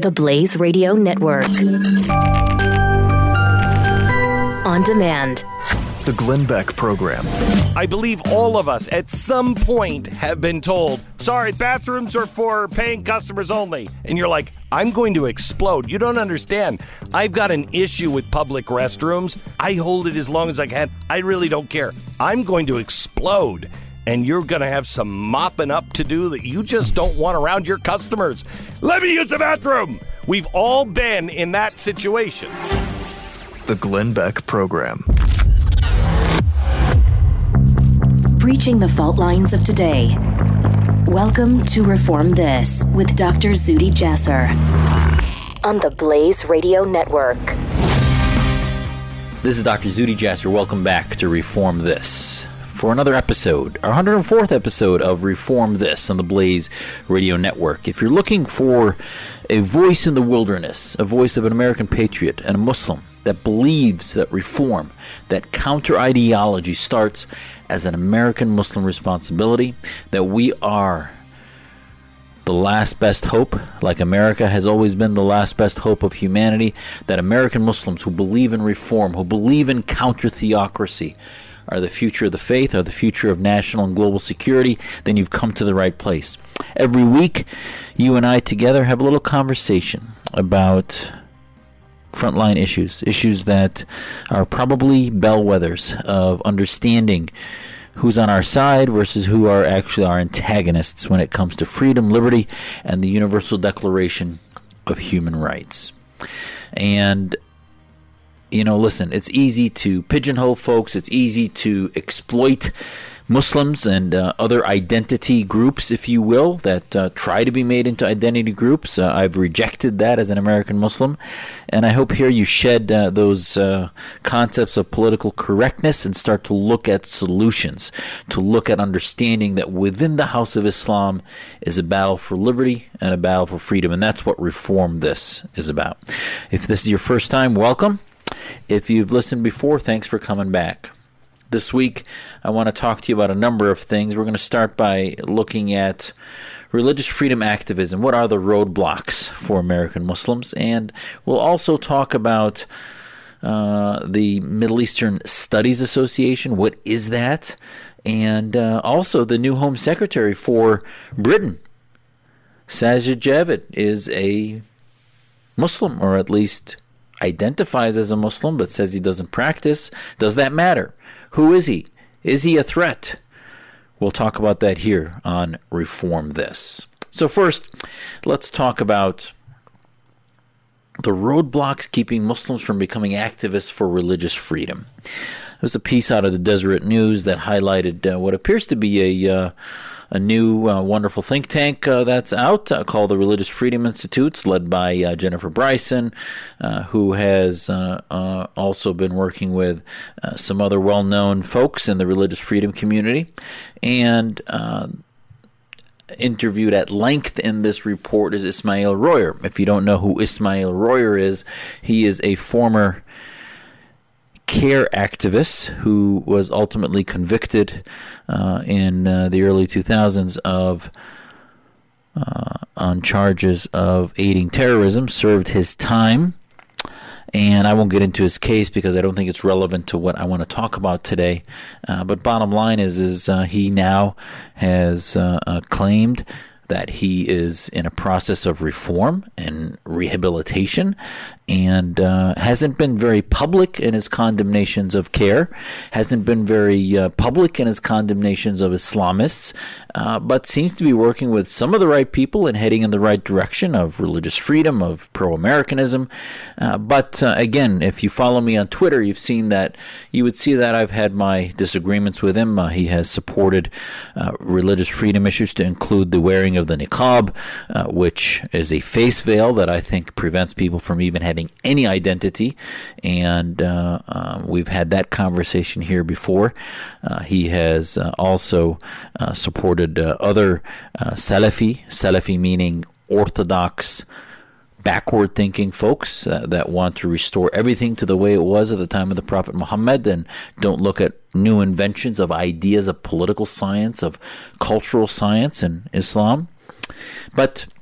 The Blaze Radio Network. On demand. The Glenn Beck Program. I believe all of us at some point have been told, sorry, bathrooms are for paying customers only. And you're like, I'm going to explode. You don't understand. I've got an issue with public restrooms. I hold it as long as I can. I really don't care. I'm going to explode. And you're going to have some mopping up to do that you just don't want around your customers. Let me use the bathroom. We've all been in that situation. The Glenn Beck Program. Breaching the fault lines of today. Welcome to Reform This with Dr. Zuhdi Jasser on the Blaze Radio Network. This is Dr. Zuhdi Jasser. Welcome back to Reform This for another episode, our 104th episode of Reform This on the Blaze Radio Network. If you're looking for a voice in the wilderness, a voice of an American patriot and a Muslim that believes that reform, that counter-ideology starts as an American Muslim responsibility, that we are the last best hope, like America has always been the last best hope of humanity, that American Muslims who believe in reform, who believe in counter-theocracy, are the future of the faith, are the future of national and global security, then you've come to the right place. Every week, you and I together have a little conversation about frontline issues that are probably bellwethers of understanding who's on our side versus who are actually our antagonists when it comes to freedom, liberty, and the Universal Declaration of Human Rights. And listen, it's easy to pigeonhole folks. It's easy to exploit Muslims and other identity groups, if you will, that try to be made into identity groups. I've rejected that as an American Muslim. And I hope here you shed those concepts of political correctness and start to look at solutions, to look at understanding that within the House of Islam is a battle for liberty and a battle for freedom. And that's what Reform This is about. If this is your first time, welcome. If you've listened before, thanks for coming back. This week, I want to talk to you about a number of things. We're going to start by looking at religious freedom activism. What are the roadblocks for American Muslims? And we'll also talk about the Middle Eastern Studies Association. What is that? And also the new Home Secretary for Britain. Sajid Javid is a Muslim, or at least identifies as a Muslim, but says he doesn't practice. Does that matter? Who is he? Is he a threat? We'll talk about that here on Reform This. So first, let's talk about the roadblocks keeping Muslims from becoming activists for religious freedom. There was a piece out of the Deseret News that highlighted what appears to be a new wonderful think tank that's out called the Religious Freedom Institute, led by Jennifer Bryson, who has also been working with some other well-known folks in the religious freedom community, and interviewed at length in this report is Ismail Royer. If you don't know who Ismail Royer is, he is a former CARE activist who was ultimately convicted in the early 2000s of on charges of aiding terrorism, served his time, and I won't get into his case because I don't think it's relevant to what I want to talk about today. But bottom line is he now has claimed that he is in a process of reform and rehabilitation, and hasn't been very public in his condemnations of CARE, hasn't been very public in his condemnations of Islamists, but seems to be working with some of the right people and heading in the right direction of religious freedom, of pro-Americanism. But again, if you follow me on Twitter, you've seen that, you would see that I've had my disagreements with him. He has supported religious freedom issues to include the wearing of the niqab, which is a face veil that I think prevents people from even having any identity, and we've had that conversation here before. He has also supported other Salafi meaning orthodox, backward-thinking folks that want to restore everything to the way it was at the time of the Prophet Muhammad and don't look at new inventions of ideas of political science, of cultural science in Islam. But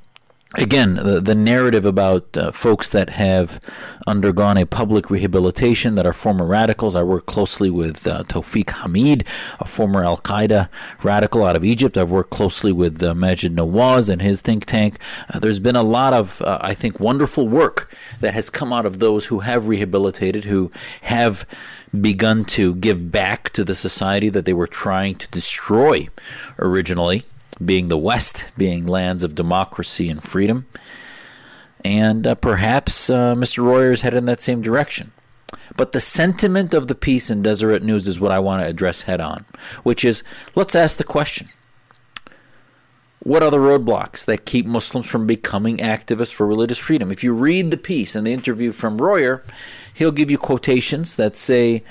again, the narrative about folks that have undergone a public rehabilitation that are former radicals. I work closely with Tawfiq Hamid, a former Al-Qaeda radical out of Egypt. I've worked closely with Majid Nawaz and his think tank. There's been a lot of, I think, wonderful work that has come out of those who have rehabilitated, who have begun to give back to the society that they were trying to destroy originally, being the West, being lands of democracy and freedom. And perhaps Mr. Royer is headed in that same direction. But the sentiment of the piece in Deseret News is what I want to address head on, which is, let's ask the question. What are the roadblocks that keep Muslims from becoming activists for religious freedom? If you read the piece and the interview from Royer, he'll give you quotations that say,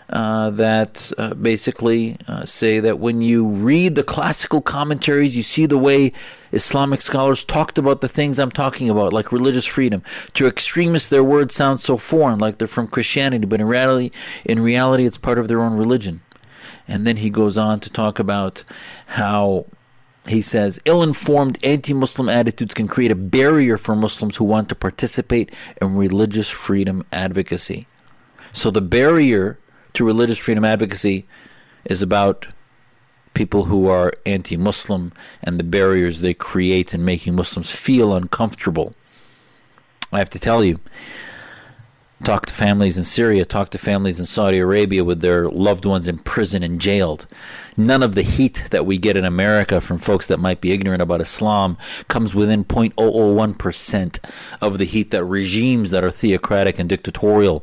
basically say that when you read the classical commentaries, you see the way Islamic scholars talked about the things I'm talking about, like religious freedom. To extremists, their words sound so foreign, like they're from Christianity, but in reality, it's part of their own religion. And then he goes on to talk about how he says, ill-informed anti-Muslim attitudes can create a barrier for Muslims who want to participate in religious freedom advocacy. So the barrier to religious freedom advocacy is about people who are anti-Muslim and the barriers they create in making Muslims feel uncomfortable. I have to tell you, talk to families in Syria, talk to families in Saudi Arabia with their loved ones in prison and jailed. None of the heat that we get in America from folks that might be ignorant about Islam comes within 0.001% of the heat that regimes that are theocratic and dictatorial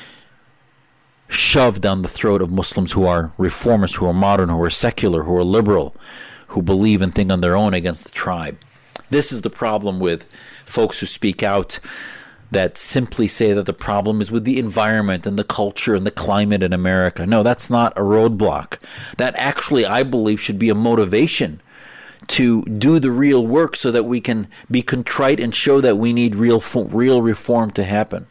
shove down the throat of Muslims who are reformists, who are modern, who are secular, who are liberal, who believe and think on their own against the tribe. This is the problem with folks who speak out that simply say that the problem is with the environment and the culture and the climate in America. No, that's not a roadblock. That actually, I believe, should be a motivation to do the real work so that we can be contrite and show that we need real reform to happen.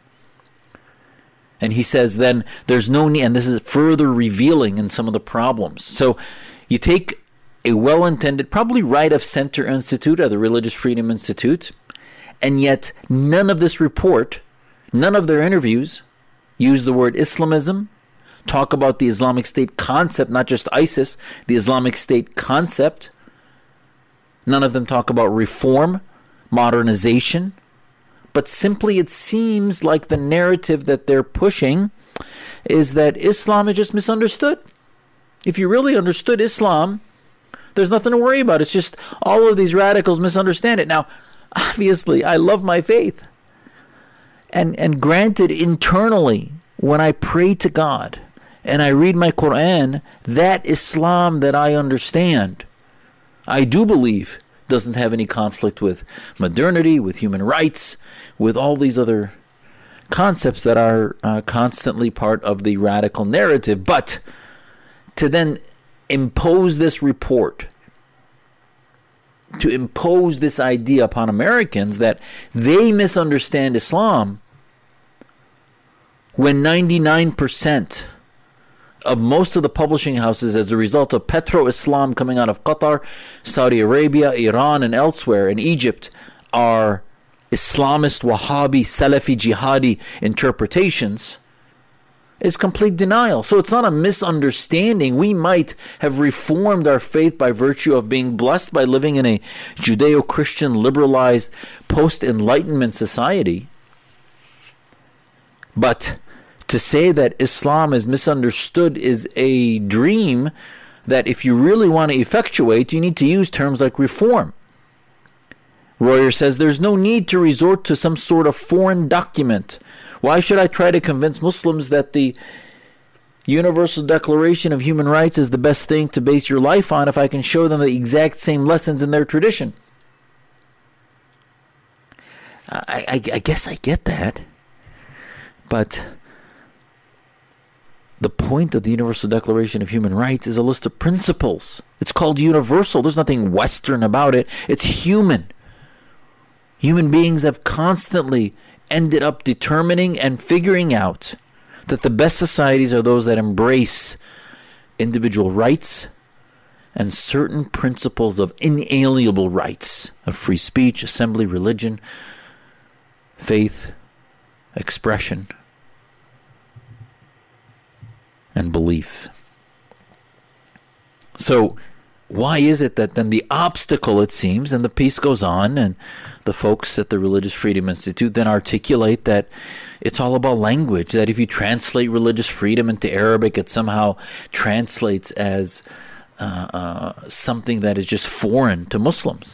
And he says then there's no need, and this is further revealing in some of the problems. So you take a well-intended, probably right-of-center institute, or the Religious Freedom Institute, and yet none of this report, none of their interviews use the word Islamism, talk about the Islamic State concept, not just ISIS, the Islamic State concept. None of them talk about reform, modernization. But simply it seems like the narrative that they're pushing is that Islam is just misunderstood. If you really understood Islam, there's nothing to worry about. It's just all of these radicals misunderstand it. Now, obviously, I love my faith. And granted, internally, when I pray to God and I read my Quran, that Islam that I understand, I do believe doesn't have any conflict with modernity, with human rights, with all these other concepts that are constantly part of the radical narrative. But to then impose this report, to impose this idea upon Americans that they misunderstand Islam, when 99% of most of the publishing houses, as a result of petro-Islam coming out of Qatar, Saudi Arabia, Iran, and elsewhere, in Egypt, are Islamist, Wahhabi, Salafi, Jihadi interpretations, is complete denial. So it's not a misunderstanding. We might have reformed our faith by virtue of being blessed by living in a Judeo-Christian, liberalized, post-Enlightenment society. But to say that Islam is misunderstood is a dream that if you really want to effectuate, you need to use terms like reform. Royer says there's no need to resort to some sort of foreign document. Why should I try to convince Muslims that the Universal Declaration of Human Rights is the best thing to base your life on if I can show them the exact same lessons in their tradition? I guess I get that. But the point of the Universal Declaration of Human Rights is a list of principles. It's called universal. There's nothing Western about it. It's human. Human beings have constantly ended up determining and figuring out that the best societies are those that embrace individual rights, and certain principles of inalienable rights of free speech, assembly, religion, faith, expression, and belief. So why is it that then the obstacle, it seems, and the piece goes on, and the folks at the Religious Freedom Institute then articulate that it's all about language, that if you translate religious freedom into Arabic, it somehow translates as something that is just foreign to Muslims.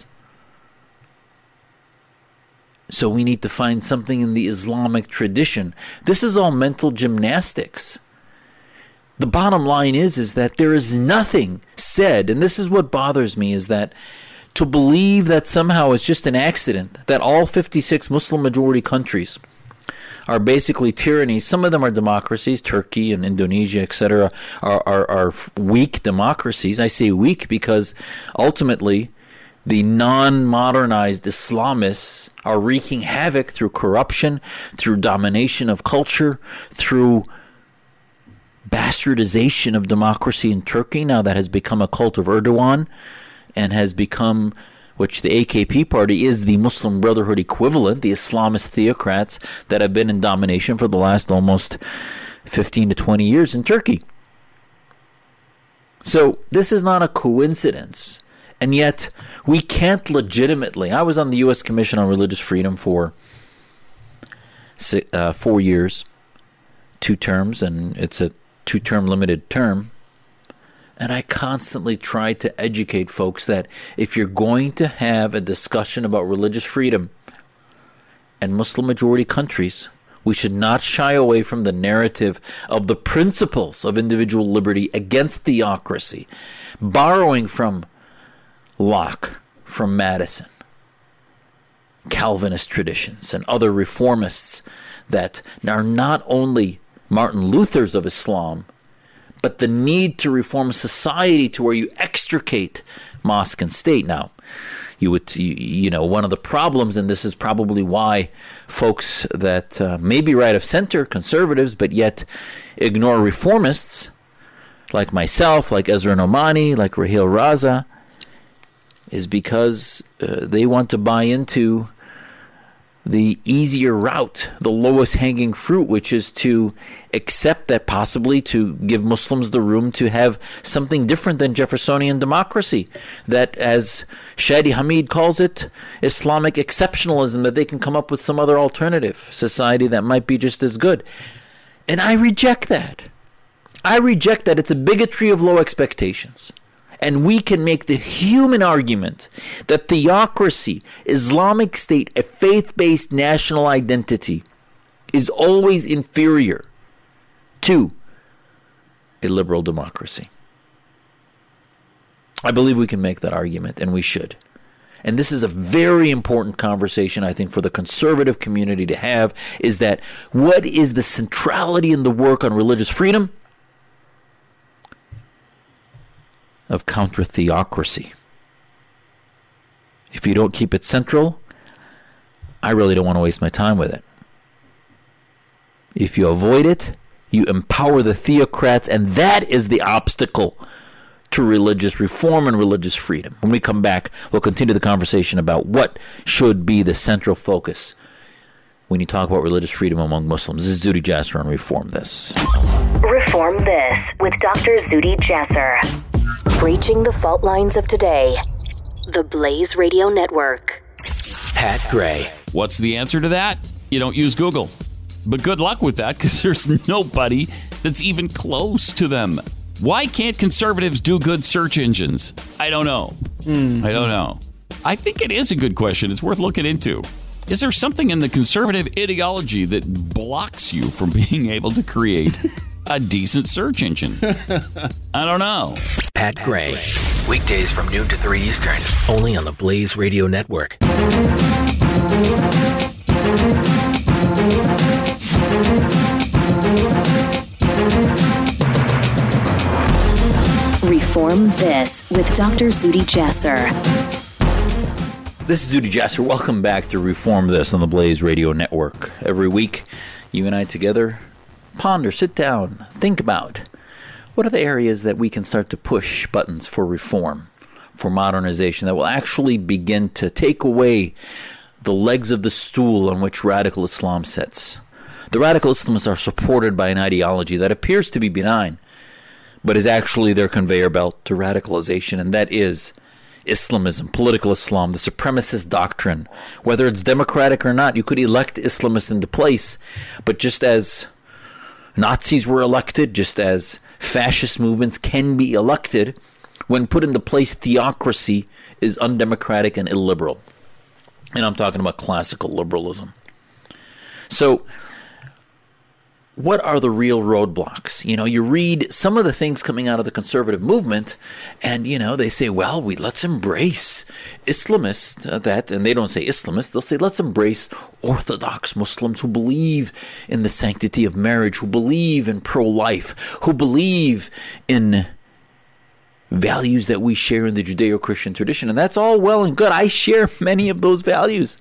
So we need to find something in the Islamic tradition. This is all mental gymnastics. The bottom line is that there is nothing said, and this is what bothers me, is that to believe that somehow it's just an accident, that all 56 Muslim majority countries are basically tyrannies. Some of them are democracies, Turkey and Indonesia, etc., are weak democracies. I say weak because ultimately the non-modernized Islamists are wreaking havoc through corruption, through domination of culture, through bastardization of democracy in Turkey. Now that has become a cult of Erdogan and has become, which the AKP party is the Muslim Brotherhood equivalent, the Islamist theocrats that have been in domination for the last almost 15 to 20 years in Turkey. So this is not a coincidence. And yet we can't legitimately. I was on the U.S. Commission on Religious Freedom for 4 years, 2 terms, and it's a 2-term limited term. And I constantly try to educate folks that if you're going to have a discussion about religious freedom and Muslim majority countries, we should not shy away from the narrative of the principles of individual liberty against theocracy, borrowing from Locke, from Madison, Calvinist traditions, and other reformists that are not only Martin Luther's of Islam, but the need to reform society to where you extricate mosque and state. Now, you know, one of the problems, and this is probably why folks that may be right of center, conservatives, but yet ignore reformists, like myself, like Ezra Nomani, like Rahil Raza, is because they want to buy into the easier route, the lowest hanging fruit, which is to accept that possibly to give Muslims the room to have something different than Jeffersonian democracy, that, as Shadi Hamid calls it, Islamic exceptionalism, that they can come up with some other alternative society that might be just as good. And I reject that. I reject that. It's a bigotry of low expectations. And we can make the human argument that theocracy, Islamic State, a faith-based national identity, is always inferior to a liberal democracy. I believe we can make that argument, and we should. And this is a very important conversation, I think, for the conservative community to have, is that what is the centrality in the work on religious freedom of counter-theocracy? If you don't keep it central, I really don't want to waste my time with it. If you avoid it, you empower the theocrats, and that is the obstacle to religious reform and religious freedom. When we come back, we'll continue the conversation about what should be the central focus when you talk about religious freedom among Muslims. This is Zuhdi Jasser on Reform This. Reform This with Dr. Zuhdi Jasser. Breaching the fault lines of today. The Blaze Radio Network. Pat Gray. What's the answer to that? You don't use Google. But good luck with that, because there's nobody that's even close to them. Why can't conservatives do good search engines? I don't know. I don't know. I think it is a good question. It's worth looking into. Is there something in the conservative ideology that blocks you from being able to create a decent search engine? I don't know. Pat Gray. Weekdays from noon to 3 Eastern. Only on the Blaze Radio Network. Reform This with Dr. Zuhdi Jasser. This is Zuhdi Jasser. Welcome back to Reform This on the Blaze Radio Network. Every week, you and I together ponder, sit down, think about what are the areas that we can start to push buttons for reform, for modernization, that will actually begin to take away the legs of the stool on which radical Islam sits? The radical Islamists are supported by an ideology that appears to be benign, but is actually their conveyor belt to radicalization, and that is Islamism, political Islam, the supremacist doctrine. Whether it's democratic or not, you could elect Islamists into place, but just as Nazis were elected, just as fascist movements can be elected, when put into place, theocracy is undemocratic and illiberal. And I'm talking about classical liberalism. So, what are the real roadblocks? You read some of the things coming out of the conservative movement, and, they say, well, let's embrace Islamists, and they don't say Islamists, they'll say, let's embrace Orthodox Muslims who believe in the sanctity of marriage, who believe in pro-life, who believe in values that we share in the Judeo-Christian tradition. And that's all well and good. I share many of those values.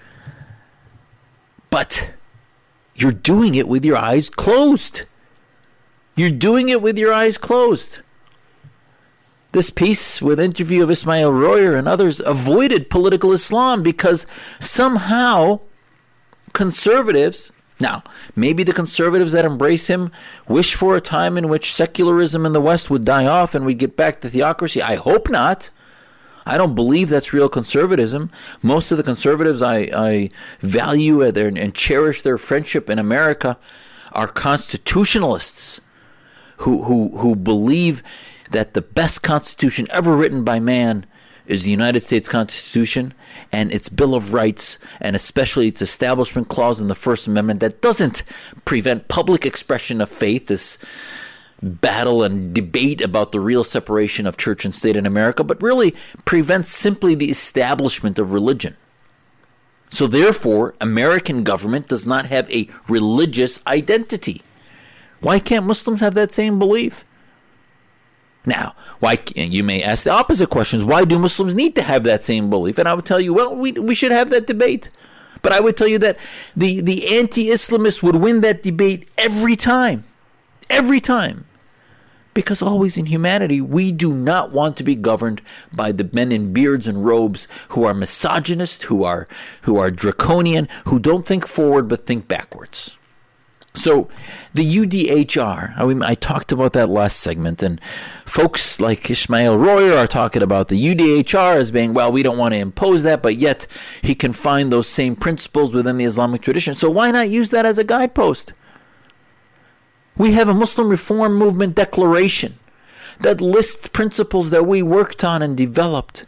But you're doing it with your eyes closed. You're doing it with your eyes closed. This piece with interview of Ismail Royer and others avoided political Islam because somehow conservatives, now maybe the conservatives that embrace him wish for a time in which secularism in the West would die off and we'd get back to theocracy. I hope not. I don't believe that's real conservatism. Most of the conservatives I value and cherish their friendship in America are constitutionalists who believe that the best constitution ever written by man is the United States Constitution and its Bill of Rights, and especially its Establishment Clause in the First Amendment that doesn't prevent public expression of faith, this battle and debate about the real separation of church and state in America, but really prevents simply the establishment of religion. So therefore, American government does not have a religious identity. Why can't Muslims have that same belief? Now, you may ask the opposite questions. Why do Muslims need to have that same belief? And I would tell you, well, we should have that debate. But I would tell you that the anti-Islamists would win that debate every time. Every time. Because always in humanity, we do not want to be governed by the men in beards and robes who are misogynist, who are draconian, who don't think forward but think backwards. So the UDHR, I talked about that last segment, and folks like Ismail Royer are talking about the UDHR as being, well, we don't want to impose that, but yet he can find those same principles within the Islamic tradition. So why not use that as a guidepost? We have a Muslim Reform Movement declaration that lists principles that we worked on and developed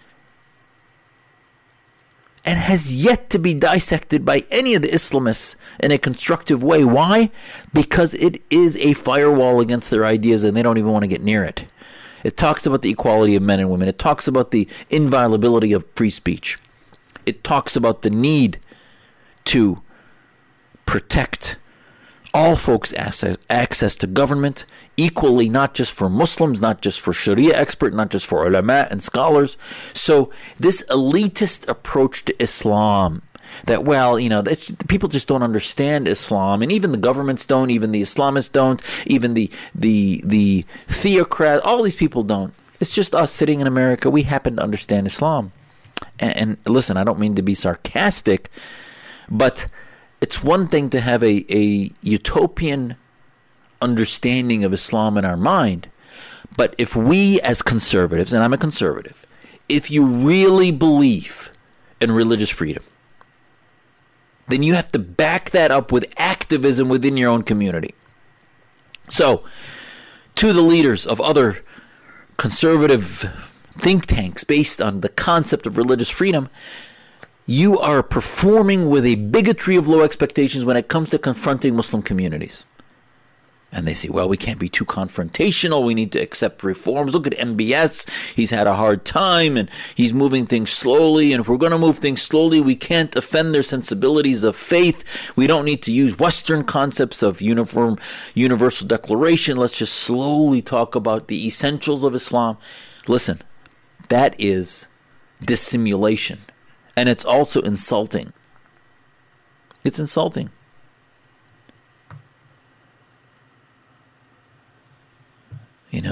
and has yet to be dissected by any of the Islamists in a constructive way. Why? Because it is a firewall against their ideas and they don't even want to get near it. It talks about the equality of men and women. It talks about the inviolability of free speech. It talks about the need to protect all folks' access to government equally, not just for Muslims, not just for Sharia experts, not just for ulama and scholars. So this elitist approach to Islam, that, well, people just don't understand Islam, and even the governments don't, even the Islamists don't, even the theocrats, all these people don't. It's just us sitting in America. We happen to understand Islam. And listen, I don't mean to be sarcastic, but it's one thing to have a utopian understanding of Islam in our mind, but if we as conservatives, and I'm a conservative, if you really believe in religious freedom, then you have to back that up with activism within your own community. So, to the leaders of other conservative think tanks based on the concept of religious freedom, you are performing with a bigotry of low expectations when it comes to confronting Muslim communities. And they say, well, we can't be too confrontational. We need to accept reforms. Look at MBS. He's had a hard time and he's moving things slowly. And if we're going to move things slowly, we can't offend their sensibilities of faith. We don't need to use Western concepts of universal declaration. Let's just slowly talk about the essentials of Islam. Listen, that is dissimulation. And it's also insulting. It's insulting.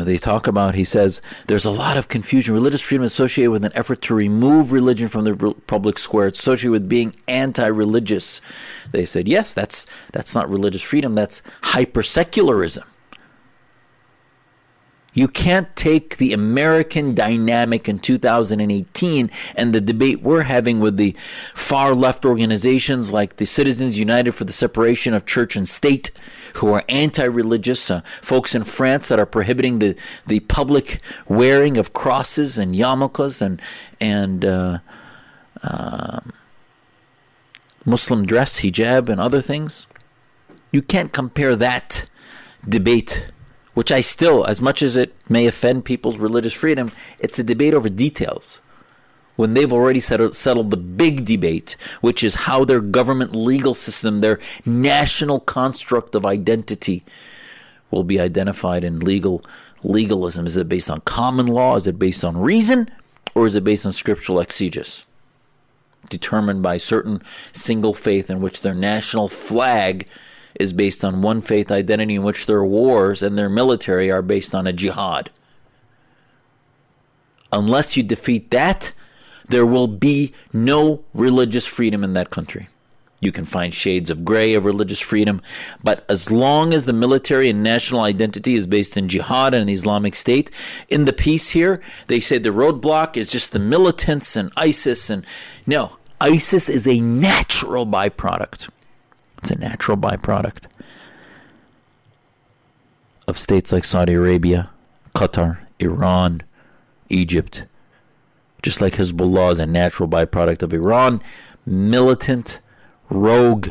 they talk about, he says, there's a lot of confusion. Religious freedom is associated with an effort to remove religion from the public square. It's associated with being anti-religious. They said, yes, that's not religious freedom. That's hyper-secularism. You can't take the American dynamic in 2018 and the debate we're having with the far left organizations like the Citizens United for the Separation of Church and State, who are anti-religious, folks in France that are prohibiting the public wearing of crosses and yarmulkes and Muslim dress, hijab, and other things. You can't compare that debate, which I still, as much as it may offend people's religious freedom, it's a debate over details. When they've already settled the big debate, which is how their government legal system, their national construct of identity will be identified in legalism. Is it based on common law? Is it based on reason? Or is it based on scriptural exegesis? Determined by certain single faith in which their national flag is based on one faith identity, in which their wars and their military are based on a jihad. Unless you defeat that, there will be no religious freedom in that country. You can find shades of gray of religious freedom, but as long as the military and national identity is based in jihad and Islamic State, in the piece here, they say the roadblock is just the militants and ISIS. And no, ISIS is a natural byproduct. It's a natural byproduct of states like Saudi Arabia, Qatar, Iran, Egypt. Just like Hezbollah is a natural byproduct of Iran, militant, rogue,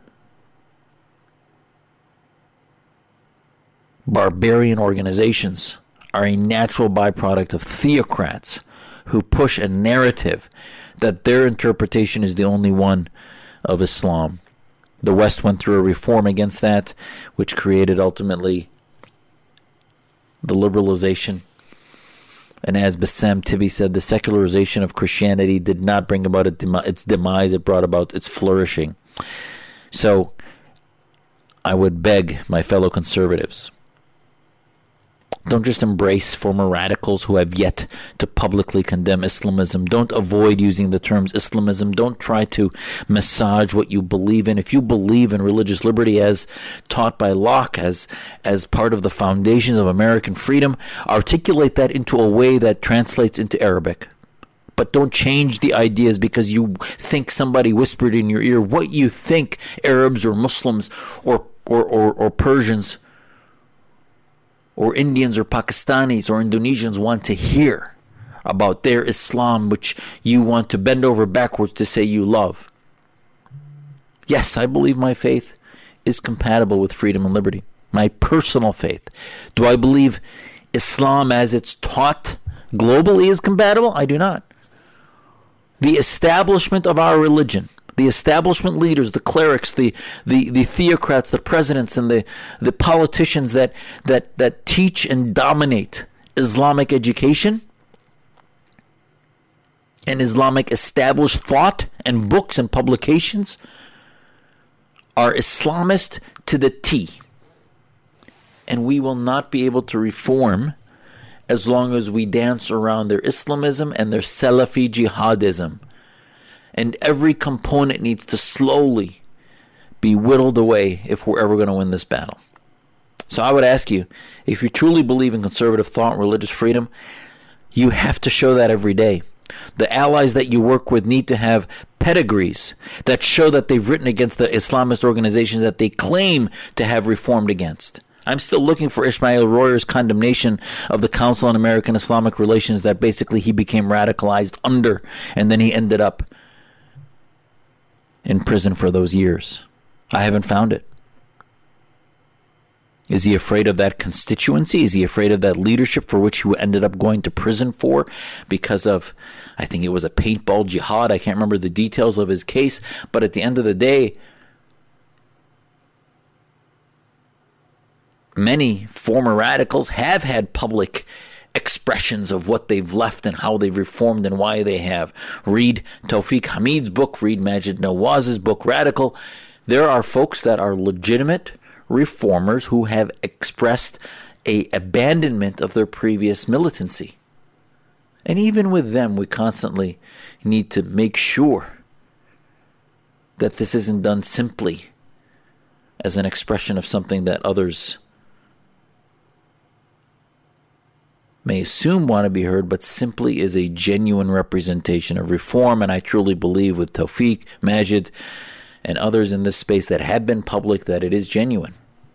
barbarian organizations are a natural byproduct of theocrats who push a narrative that their interpretation is the only one of Islam. The West went through a reform against that, which created ultimately the liberalization. And as Bassam Tibi said, the secularization of Christianity did not bring about its demise, it brought about its flourishing. So I would beg my fellow conservatives, don't just embrace former radicals who have yet to publicly condemn Islamism. Don't avoid using the terms Islamism. Don't try to massage what you believe in. If you believe in religious liberty as taught by Locke, as part of the foundations of American freedom, articulate that into a way that translates into Arabic. But don't change the ideas because you think somebody whispered in your ear what you think Arabs or Muslims or Persians or Indians or Pakistanis or Indonesians want to hear about their Islam, which you want to bend over backwards to say you love. Yes, I believe my faith is compatible with freedom and liberty. My personal faith. Do I believe Islam as it's taught globally is compatible? I do not. The establishment of our religion, the establishment leaders, the clerics, the theocrats, the presidents, and the politicians that teach and dominate Islamic education and Islamic established thought and books and publications are Islamist to the T. And we will not be able to reform as long as we dance around their Islamism and their Salafi jihadism. And every component needs to slowly be whittled away if we're ever going to win this battle. So I would ask you, if you truly believe in conservative thought and religious freedom, you have to show that every day. The allies that you work with need to have pedigrees that show that they've written against the Islamist organizations that they claim to have reformed against. I'm still looking for Ismail Royer's condemnation of the Council on American Islamic Relations that basically he became radicalized under, and then he ended up in prison for those years. I haven't found it. Is he afraid of that constituency? Is he afraid of that leadership for which he ended up going to prison for because of, I think it was a paintball jihad. I can't remember the details of his case, but at the end of the day, many former radicals have had public expressions of what they've left and how they've reformed and why they have. Read Tawfiq Hamid's book, read Majid Nawaz's book, Radical. There are folks that are legitimate reformers who have expressed a abandonment of their previous militancy. And even with them, we constantly need to make sure that this isn't done simply as an expression of something that others may assume want to be heard, but simply is a genuine representation of reform. And I truly believe with Tawfiq, Majid, and others in this space that have been public that it is genuine.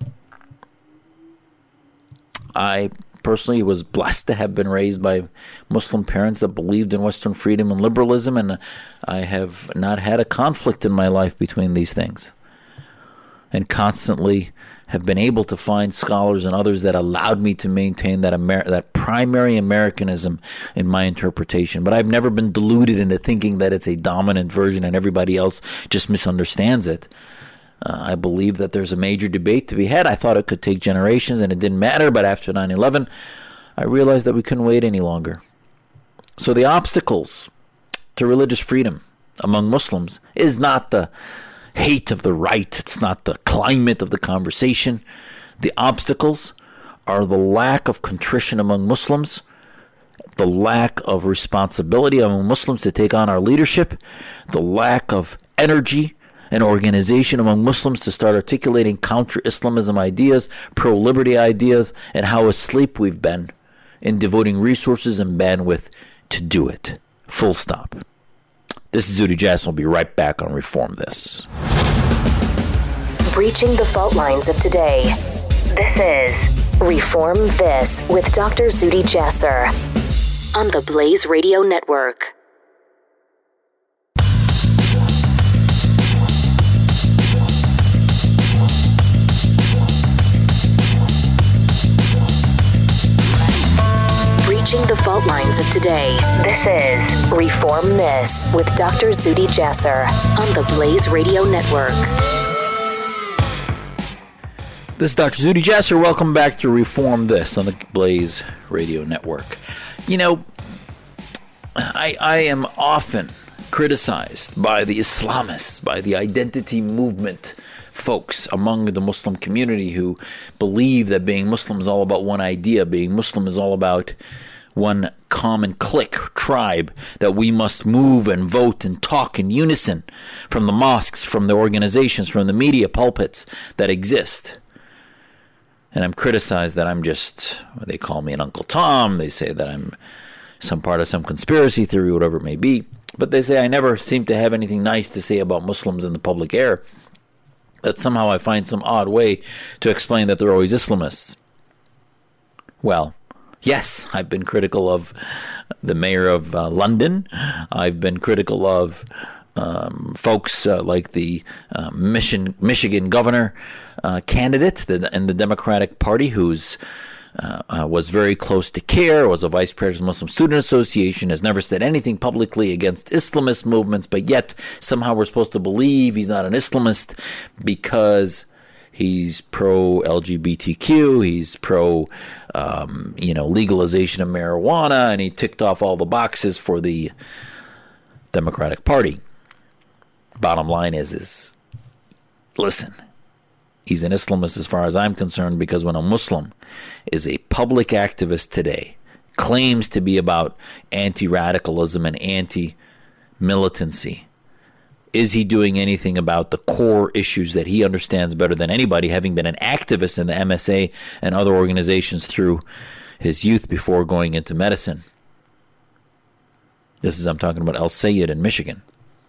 I personally was blessed to have been raised by Muslim parents that believed in Western freedom and liberalism, and I have not had a conflict in my life between these things, and constantly have been able to find scholars and others that allowed me to maintain that primary Americanism in my interpretation. But I've never been deluded into thinking that it's a dominant version and everybody else just misunderstands it. I believe that there's a major debate to be had. I thought it could take generations and it didn't matter, but after 9/11, I realized that we couldn't wait any longer. So the obstacles to religious freedom among Muslims is not the hate of the right. It's not the climate of the conversation. The obstacles are the lack of contrition among Muslims, the lack of responsibility among Muslims to take on our leadership, the lack of energy and organization among Muslims to start articulating counter-Islamism ideas, pro-liberty ideas, and how asleep we've been in devoting resources and bandwidth to do it. Full stop. This is Zuhdi Jasser. We'll be right back on Reform This. Breaching the fault lines of today. This is Reform This with Dr. Zuhdi Jasser on the Blaze Radio Network. Breaching the fault lines of today. This is Reform This with Dr. Zuhdi Jasser on the Blaze Radio Network. This is Dr. Zuhdi Jasser. Welcome back to Reform This on the Blaze Radio Network. You know, I am often criticized by the Islamists, by the identity movement folks among the Muslim community who believe that being Muslim is all about one idea. Being Muslim is all about one common clique, tribe, that we must move and vote and talk in unison from the mosques, from the organizations, from the media pulpits that exist. And I'm criticized that I'm just, they call me an Uncle Tom, they say that I'm some part of some conspiracy theory, whatever it may be. But they say I never seem to have anything nice to say about Muslims in the public air. That somehow I find some odd way to explain that they're always Islamists. Well, yes, I've been critical of the mayor of London. I've been critical of folks like the Michigan governor candidate in the Democratic Party who's was very close to CARE, was a vice president of the Muslim Student Association, has never said anything publicly against Islamist movements, but yet somehow we're supposed to believe he's not an Islamist because he's pro-LGBTQ, he's pro, legalization of marijuana, and he ticked off all the boxes for the Democratic Party. Bottom line is listen, he's an Islamist as far as I'm concerned, because when a Muslim is a public activist today, claims to be about anti-radicalism and anti-militancy, is he doing anything about the core issues that he understands better than anybody, having been an activist in the MSA and other organizations through his youth before going into medicine? I'm talking about El Sayed in Michigan.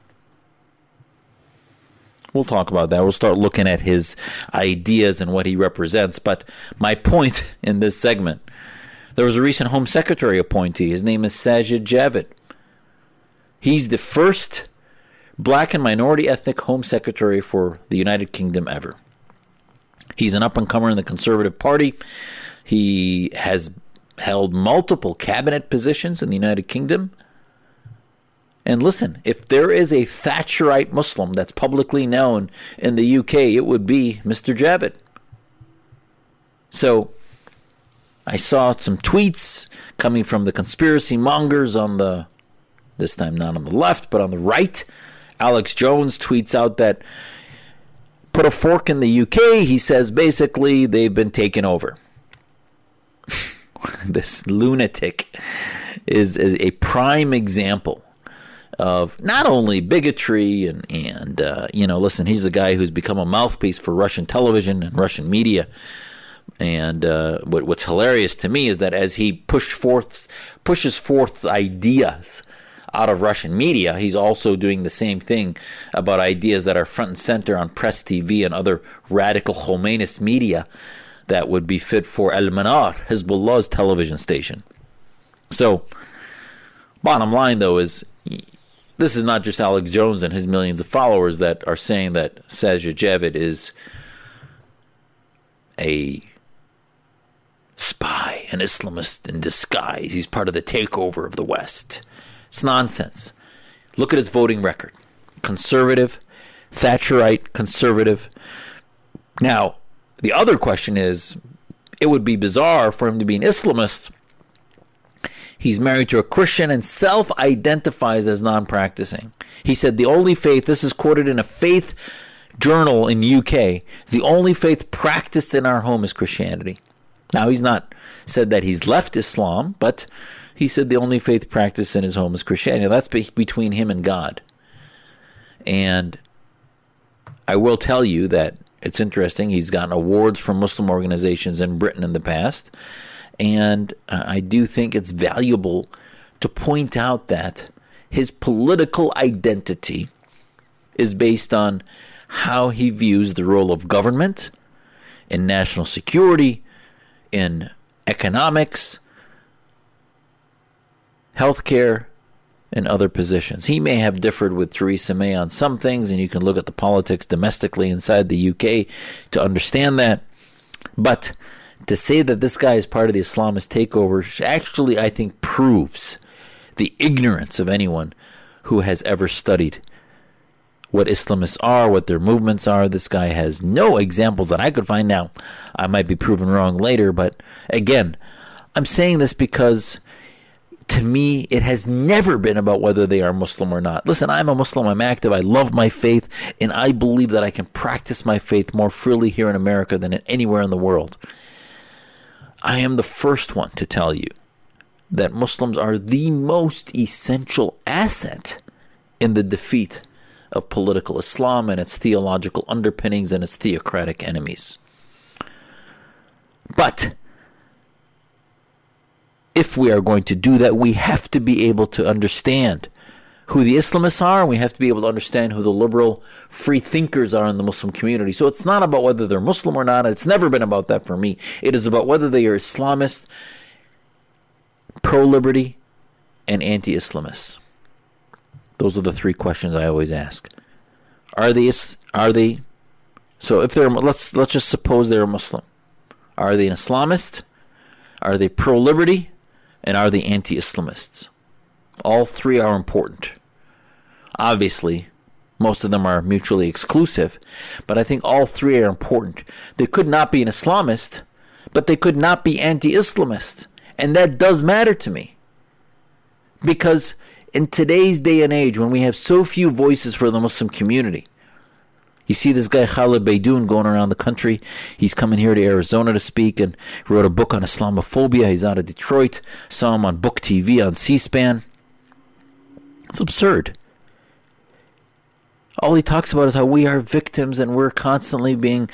We'll talk about that. We'll start looking at his ideas and what he represents. But my point in this segment, there was a recent Home Secretary appointee. His name is Sajid Javid. He's the first black and minority ethnic Home Secretary for the United Kingdom ever. He's an up-and-comer in the Conservative Party. He has held multiple cabinet positions in the United Kingdom. And listen, if there is a Thatcherite Muslim that's publicly known in the UK, it would be Mr. Javid. So I saw some tweets coming from the conspiracy mongers on the, this time not on the left, but on the right. Alex Jones tweets out that put a fork in the UK. He says basically they've been taken over. this lunatic, is a prime example of not only bigotry and listen, he's a guy who's become a mouthpiece for Russian television and Russian media. And what's hilarious to me is that as he pushes forth ideas out of Russian media, he's also doing the same thing about ideas that are front and center on Press TV and other radical Khomeinist media that would be fit for Al-Manar, Hezbollah's television station. So, bottom line, though, is this is not just Alex Jones and his millions of followers that are saying that Sajid Javid is a spy, an Islamist in disguise. He's part of the takeover of the West. It's nonsense. Look at his voting record. Conservative, Thatcherite, conservative. Now, the other question is, it would be bizarre for him to be an Islamist. He's married to a Christian and self-identifies as non-practicing. He said the only faith, this is quoted in a faith journal in UK, the only faith practiced in our home is Christianity. Now, he's not said that he's left Islam, but he said the only faith practiced in his home is Christianity. That's between him and God. And I will tell you that it's interesting. He's gotten awards from Muslim organizations in Britain in the past. And I do think it's valuable to point out that his political identity is based on how he views the role of government in national security, in economics, healthcare, and other positions. He may have differed with Theresa May on some things, and you can look at the politics domestically inside the UK to understand that. But to say that this guy is part of the Islamist takeover actually, I think, proves the ignorance of anyone who has ever studied what Islamists are, what their movements are. This guy has no examples that I could find. Now, I might be proven wrong later, but again, I'm saying this because to me, it has never been about whether they are Muslim or not. Listen, I'm a Muslim, I'm active, I love my faith, and I believe that I can practice my faith more freely here in America than anywhere in the world. I am the first one to tell you that Muslims are the most essential asset in the defeat of political Islam and its theological underpinnings and its theocratic enemies. But if we are going to do that, we have to be able to understand who the Islamists are, and we have to be able to understand who the liberal free thinkers are in the Muslim community. So it's not about whether they're Muslim or not. It's never been about that for me. It is about whether they are Islamist, pro-liberty, and anti-Islamists. Those are the three questions I always ask. Are they so if they're, let's just suppose they're a Muslim. Are they an Islamist? Are they pro-liberty? And are they anti-Islamists? All three are important. Obviously, most of them are mutually exclusive, but I think all three are important. They could not be an Islamist, but they could not be anti-Islamist. And that does matter to me. Because in today's day and age, when we have so few voices for the Muslim community, you see this guy Khalid Baidoun going around the country. He's coming here to Arizona to speak and wrote a book on Islamophobia. He's out of Detroit. Saw him on Book TV on C-SPAN. It's absurd. All he talks about is how we are victims and we're constantly being,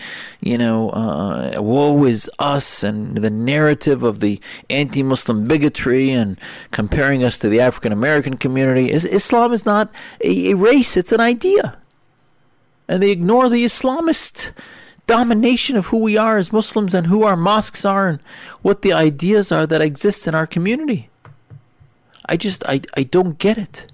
woe is us, and the narrative of the anti-Muslim bigotry and comparing us to the African-American community. Islam is not a race, it's an idea. And they ignore the Islamist domination of who we are as Muslims and who our mosques are and what the ideas are that exist in our community. I don't get it.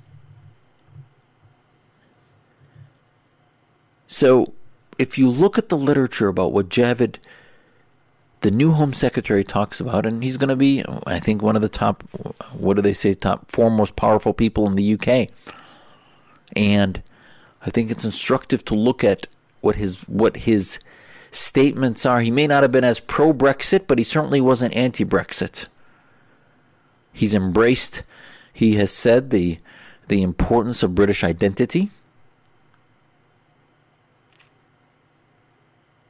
So, if you look at the literature about what Javid, the new Home Secretary, talks about, and he's going to be, I think, one of the top, top 4 most powerful people in the UK. And I think it's instructive to look at what his statements are. He may not have been as pro-Brexit, but he certainly wasn't anti-Brexit. He has said the importance of British identity.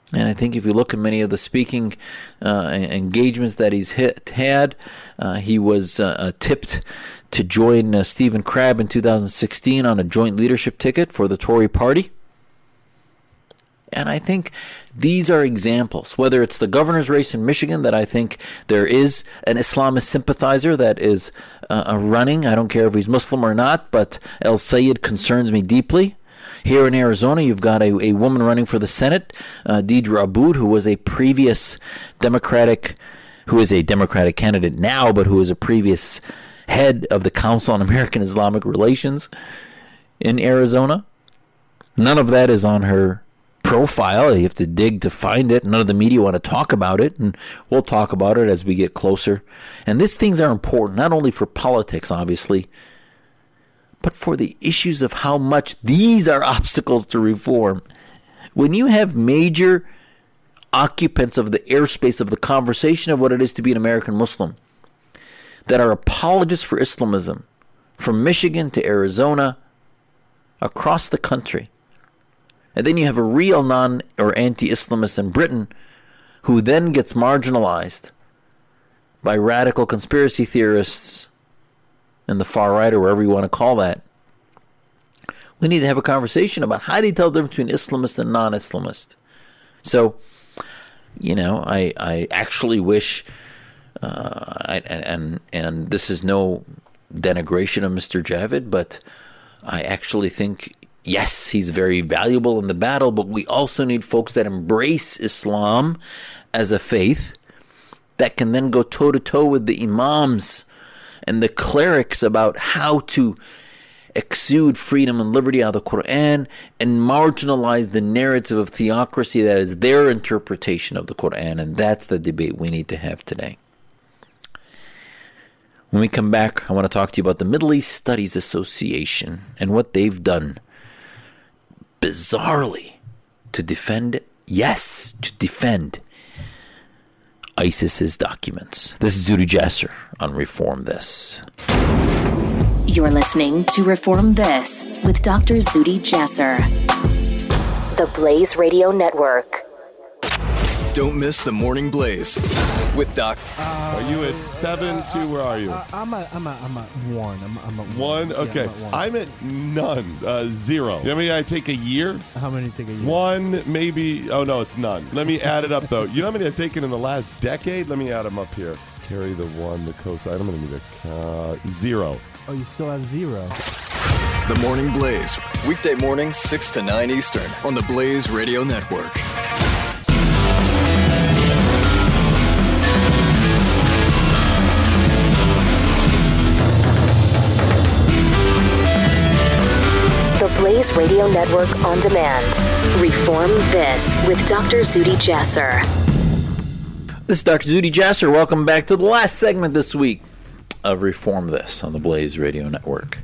And I think if you look at many of the speaking engagements that he's had, he was tipped to join Stephen Crabb in 2016 on a joint leadership ticket for the Tory party. And I think these are examples, whether it's the governor's race in Michigan, that I think there is an Islamist sympathizer that is running. I don't care if he's Muslim or not, but El Sayed concerns me deeply. Here in Arizona, you've got a woman running for the Senate, Deidre Aboud, who was a previous Democratic candidate now, but who was a previous head of the Council on American Islamic Relations in Arizona. None of that is on her profile. You have to dig to find it. None of the media want to talk about it, and we'll talk about it as we get closer. And these things are important, not only for politics, obviously, but for the issues of how much these are obstacles to reform. When you have major occupants of the airspace of the conversation of what it is to be an American Muslim that are apologists for Islamism, from Michigan to Arizona, across the country, and then you have a real non- or anti-Islamist in Britain who then gets marginalized by radical conspiracy theorists in the far right, or wherever you want to call that. We need to have a conversation about how do you tell the difference between Islamist and non-Islamist. So, I actually wish, and this is no denigration of Mr. Javid, but I actually think, yes, he's very valuable in the battle, but we also need folks that embrace Islam as a faith that can then go toe-to-toe with the imams and the clerics about how to exude freedom and liberty out of the Quran and marginalize the narrative of theocracy that is their interpretation of the Quran. And that's the debate we need to have today. When we come back, I want to talk to you about the Middle East Studies Association and what they've done bizarrely to defend ISIS's documents. This is Zuhdi Jasser on Reform This. You're listening to Reform This with Dr. Zuhdi Jasser. The Blaze Radio Network. Don't miss the Morning Blaze with Doc. Are you at 7, 2? Where are you? I'm at 1. I'm at 1? Okay. Yeah, I'm at none. 0. You know how many I take a year? How many take a year? 1, maybe. Oh, no, it's none. Let me add it up, though. You know how many I've taken in the last decade? Let me add them up here. Carry the 1, the cosine. I'm going to need a 0. Oh, you still have 0. The Morning Blaze. Weekday mornings, 6 to 9 Eastern on the Blaze Radio Network. The Blaze Radio Network on demand. Reform This with Dr. Zuhdi Jasser. This is Dr. Zuhdi Jasser. Welcome back to the last segment this week of Reform This on the Blaze Radio Network.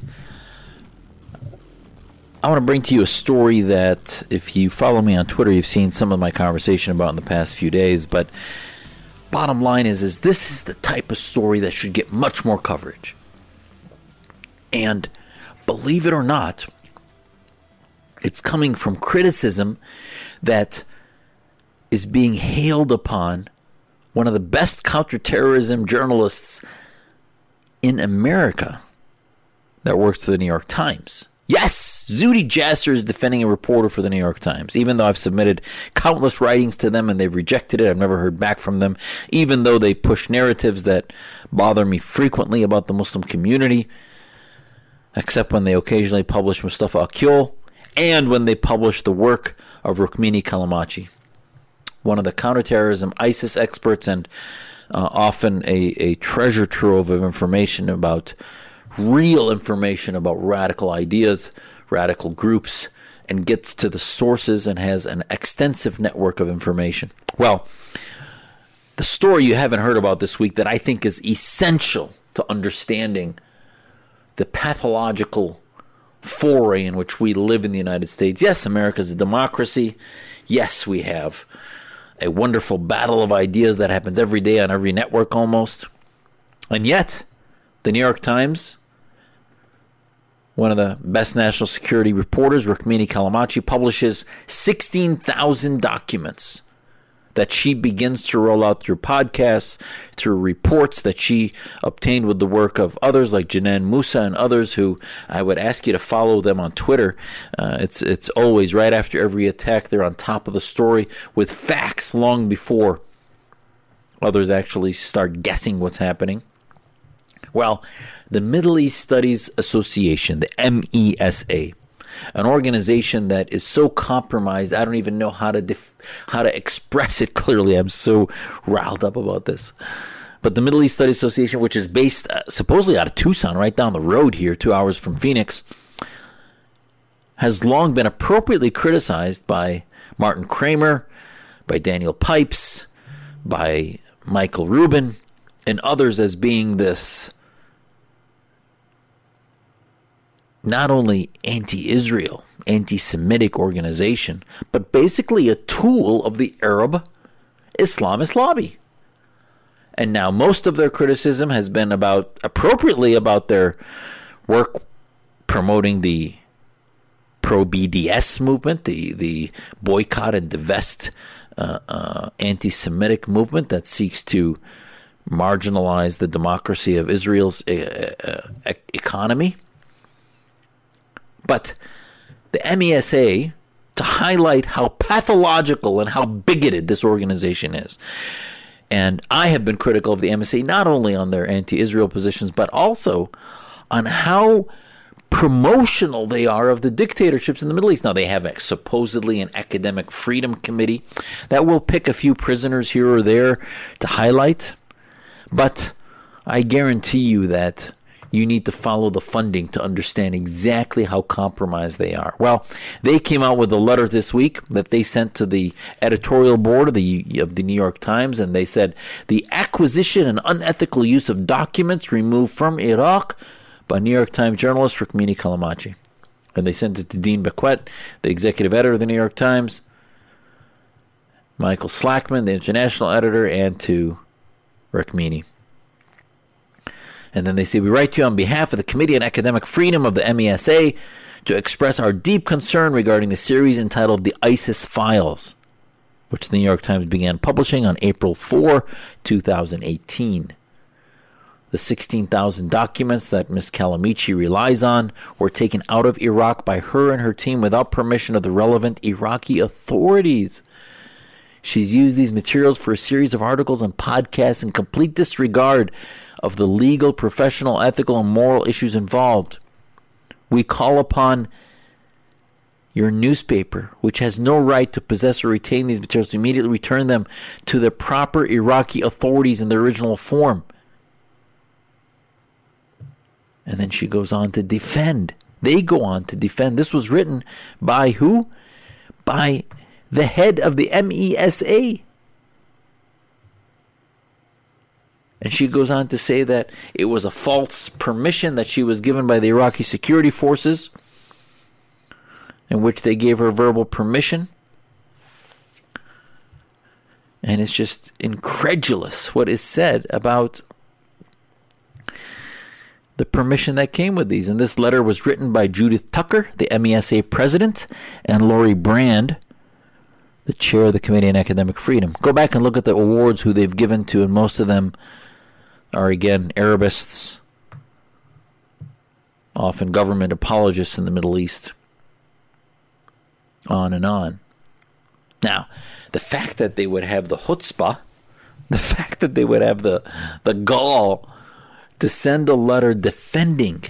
I want to bring to you a story that, if you follow me on Twitter, you've seen some of my conversation about in the past few days. But bottom line is this is the type of story that should get much more coverage. And believe it or not, it's coming from criticism that is being hailed upon one of the best counterterrorism journalists in America that works for the New York Times. Yes, Zuhdi Jasser is defending a reporter for the New York Times, even though I've submitted countless writings to them and they've rejected it. I've never heard back from them, even though they push narratives that bother me frequently about the Muslim community, except when they occasionally publish Mustafa Akyol and when they publish the work of Rukmini Callimachi, one of the counterterrorism ISIS experts and often a treasure trove of information about real information about radical ideas, radical groups, and gets to the sources and has an extensive network of information. Well, the story you haven't heard about this week that I think is essential to understanding the pathological foray in which we live in the United States. Yes, America is a democracy. Yes, we have a wonderful battle of ideas that happens every day on every network almost. And yet, the New York Times, one of the best national security reporters, Rukmini Callimachi, publishes 16,000 documents that she begins to roll out through podcasts, through reports that she obtained with the work of others like Janan Musa and others who I would ask you to follow them on Twitter. It's always right after every attack. They're on top of the story with facts long before others actually start guessing what's happening. Well, the Middle East Studies Association, the MESA, an organization that is so compromised, I don't even know how to express it clearly. I'm so riled up about this. But the Middle East Studies Association, which is based supposedly out of Tucson, right down the road here, 2 hours from Phoenix, has long been appropriately criticized by Martin Kramer, by Daniel Pipes, by Michael Rubin, and others as being this not only anti-Israel, anti-Semitic organization, but basically a tool of the Arab Islamist lobby. And now most of their criticism has been appropriately about their work promoting the pro-BDS movement, the boycott and divest anti-Semitic movement that seeks to marginalize the democracy of Israel's economy. But the MESA, to highlight how pathological and how bigoted this organization is. And I have been critical of the MESA not only on their anti-Israel positions, but also on how promotional they are of the dictatorships in the Middle East. Now, they have supposedly an academic freedom committee that will pick a few prisoners here or there to highlight. But I guarantee you that you need to follow the funding to understand exactly how compromised they are. Well, they came out with a letter this week that they sent to the editorial board of the New York Times, and they said, the acquisition and unethical use of documents removed from Iraq by New York Times journalist Rukmini Callimachi. And they sent it to Dean Bequette, the executive editor of the New York Times, Michael Slackman, the international editor, and to Rukmini. And then they say, we write to you on behalf of the Committee on Academic Freedom of the MESA to express our deep concern regarding the series entitled The ISIS Files, which the New York Times began publishing on April 4, 2018. The 16,000 documents that Ms. Callimachi relies on were taken out of Iraq by her and her team without permission of the relevant Iraqi authorities. She's used these materials for a series of articles and podcasts in complete disregard of the legal, professional, ethical, and moral issues involved. We call upon your newspaper, which has no right to possess or retain these materials, to immediately return them to the proper Iraqi authorities in their original form. And then she goes on to defend. They go on to defend. This was written by who? By the head of the MESA. And she goes on to say that it was a false permission that she was given by the Iraqi security forces, in which they gave her verbal permission. And it's just incredulous what is said about the permission that came with these. And this letter was written by Judith Tucker, the MESA president, and Lori Brand, the chair of the Committee on Academic Freedom. Go back and look at the awards who they've given to, and most of them are, again, Arabists, often government apologists in the Middle East, on and on. Now, the fact that they would have the chutzpah, the fact that they would have the gall to send a letter defending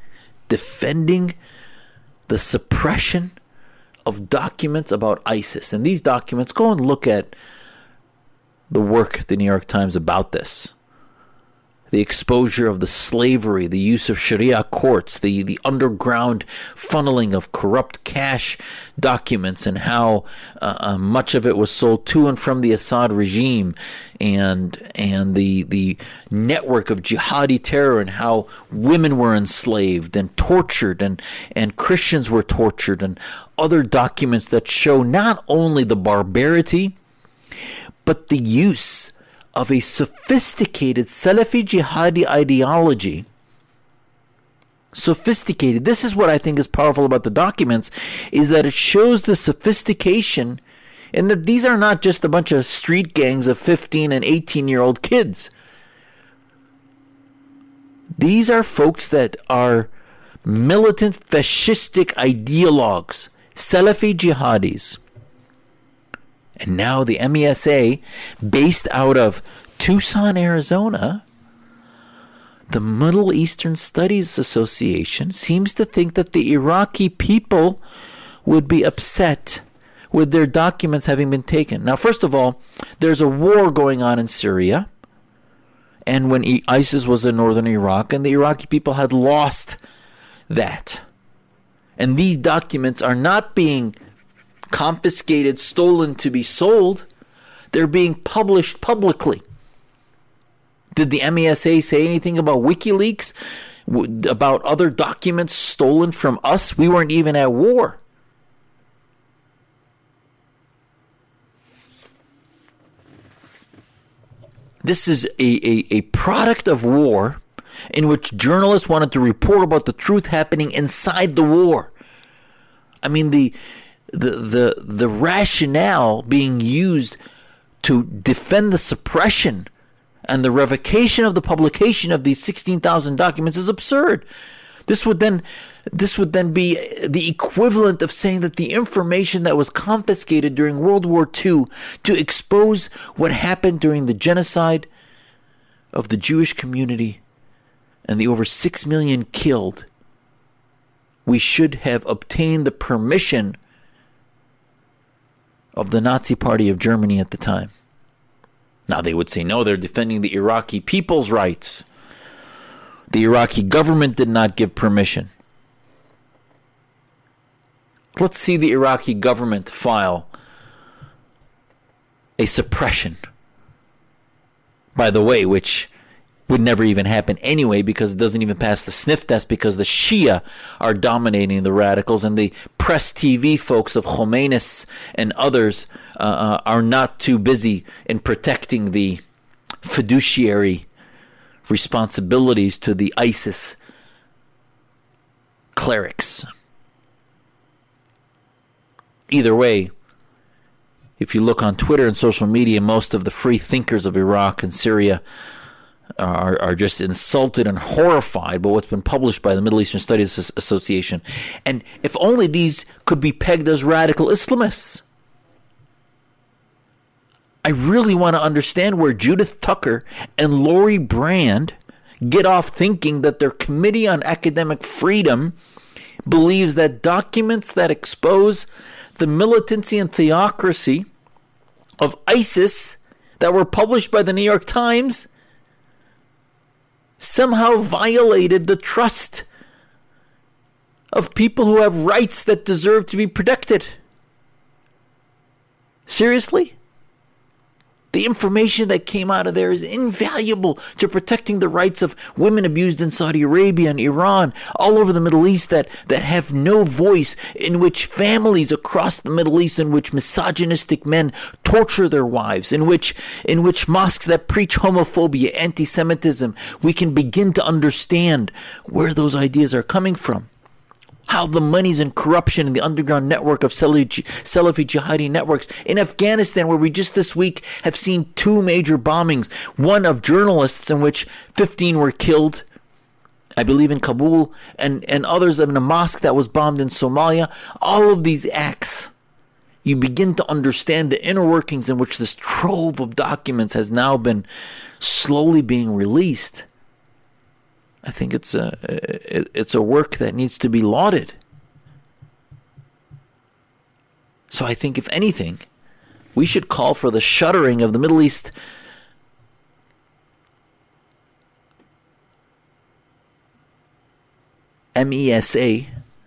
the suppression of documents about ISIS. And these documents, go and look at the work of the New York Times about this. The exposure of the slavery, the use of Sharia courts, the underground funneling of corrupt cash documents, and how much of it was sold to and from the Assad regime, and the network of jihadi terror, and how women were enslaved and tortured, and Christians were tortured, and other documents that show not only the barbarity, but the use of a sophisticated Salafi jihadi ideology. Sophisticated. This is what I think is powerful about the documents, is that it shows the sophistication And that these are not just a bunch of street gangs of 15 and 18-year-old kids. These are folks that are militant fascistic ideologues, Salafi jihadis. And now the MESA, based out of Tucson, Arizona, the Middle Eastern Studies Association seems to think that the Iraqi people would be upset with their documents having been taken. Now, first of all, there's a war going on in Syria, and when ISIS was in northern Iraq, and the Iraqi people had lost that. And these documents are not being confiscated, stolen to be sold. They're being published publicly. Did the MESA say anything about WikiLeaks? About other documents stolen from us? We weren't even at war. This is a product of war in which journalists wanted to report about the truth happening inside the war. I mean, the rationale being used to defend the suppression and the revocation of the publication of these 16,000 documents is absurd. This would then be the equivalent of saying that the information that was confiscated during World War II to expose what happened during the genocide of the Jewish community and the over 6 million killed, we should have obtained the permission of the Nazi Party of Germany at the time. Now they would say, no, they're defending the Iraqi people's rights. The Iraqi government did not give permission. Let's see the Iraqi government file a suppression, by the way, which would never even happen anyway because it doesn't even pass the sniff test because the Shia are dominating the radicals and the press TV folks of Khomeini and others are not too busy in protecting the fiduciary responsibilities to the ISIS clerics. Either way, if you look on Twitter and social media, most of the free thinkers of Iraq and Syria are just insulted and horrified by what's been published by the Middle Eastern Studies Association. And if only these could be pegged as radical Islamists. I really want to understand where Judith Tucker and Lori Brand get off thinking that their Committee on Academic Freedom believes that documents that expose the militancy and theocracy of ISIS that were published by the New York Times somehow violated the trust of people who have rights that deserve to be protected. Seriously? The information that came out of there is invaluable to protecting the rights of women abused in Saudi Arabia and Iran, all over the Middle East that have no voice, in which families across the Middle East, in which misogynistic men torture their wives, in which mosques that preach homophobia, anti-Semitism, we can begin to understand where those ideas are coming from. How the monies and corruption in the underground network of Salafi jihadi networks in Afghanistan, where we just this week have seen 2 major bombings, one of journalists in which 15 were killed, I believe in Kabul, and others in a mosque that was bombed in Somalia. All of these acts, you begin to understand the inner workings in which this trove of documents has now been slowly being released. I think it's a work that needs to be lauded. So I think, if anything, we should call for the shuttering of the Middle East MESA,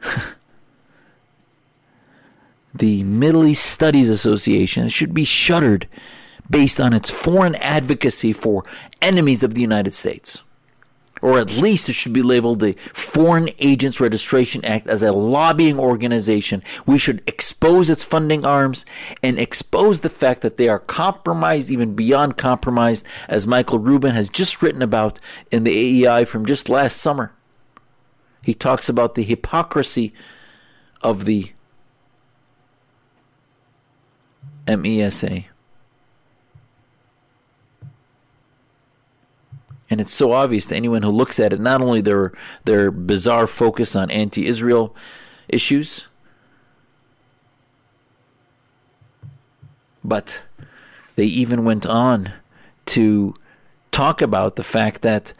the Middle East Studies Association. It should be shuttered based on its foreign advocacy for enemies of the United States. Or at least it should be labeled the Foreign Agents Registration Act as a lobbying organization. We should expose its funding arms and expose the fact that they are compromised, even beyond compromised, as Michael Rubin has just written about in the AEI from just last summer. He talks about the hypocrisy of the MESA. And it's so obvious to anyone who looks at it, not only their bizarre focus on anti-Israel issues, but they even went on to talk about the fact that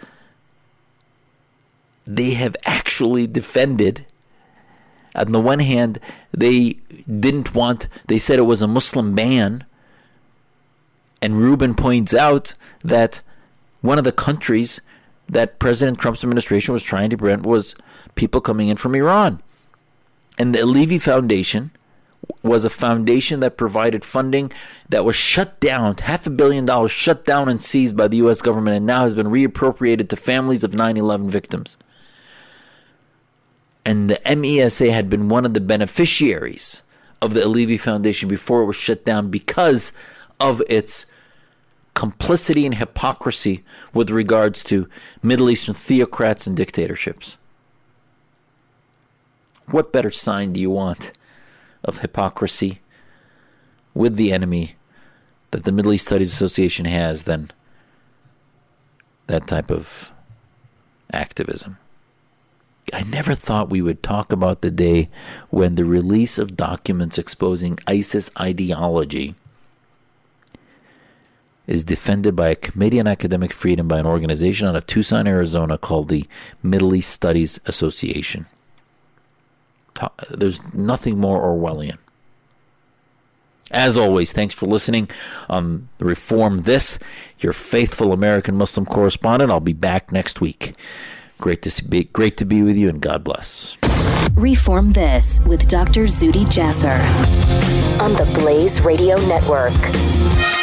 they have actually defended. On the one hand, they said it was a Muslim ban. And Rubin points out that one of the countries that President Trump's administration was trying to prevent was people coming in from Iran. And the Alevi Foundation was a foundation that provided funding that was shut down, $500 million shut down and seized by the U.S. government, and now has been reappropriated to families of 9/11 victims. And the MESA had been one of the beneficiaries of the Alevi Foundation before it was shut down because of its complicity and hypocrisy with regards to Middle Eastern theocrats and dictatorships. What better sign do you want of hypocrisy with the enemy that the Middle East Studies Association has than that type of activism? I never thought we would talk about the day when the release of documents exposing ISIS ideology is defended by a Committee on Academic Freedom by an organization out of Tucson, Arizona called the Middle East Studies Association. There's nothing more Orwellian. As always, thanks for listening on Reform This, your faithful American Muslim correspondent. I'll be back next week. Great to be with you, and God bless. Reform This with Dr. Zuhdi Jasser on the Blaze Radio Network.